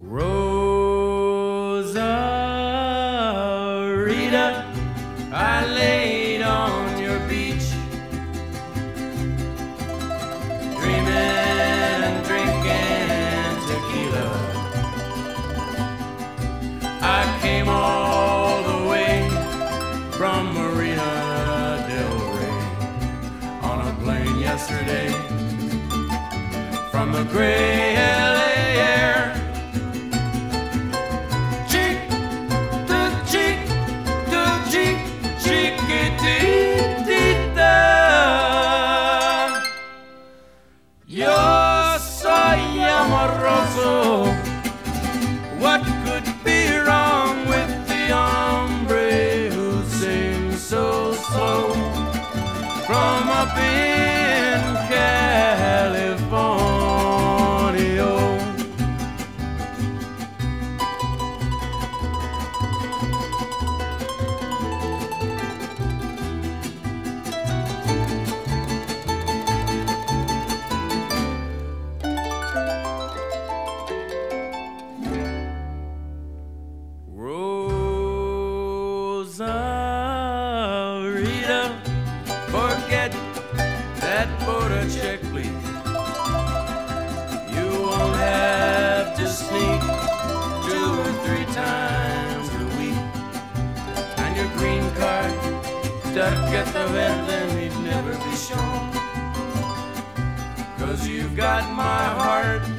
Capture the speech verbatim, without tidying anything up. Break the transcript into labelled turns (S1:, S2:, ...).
S1: Rosarita, I laid on your beach, dreaming and drinking tequila. I came all the way from Marina del Rey on a plane yesterday from the gray L A air. Cheek to cheek to cheek, chiquitita. Yo soy amoroso. What could be wrong with the hombre who sings so slow from up in California? Rosarita, forget that border check, please. You won't have to sneak two or three times a week, and your green card tarjeta verde need never be shown, 'cause you've got my heart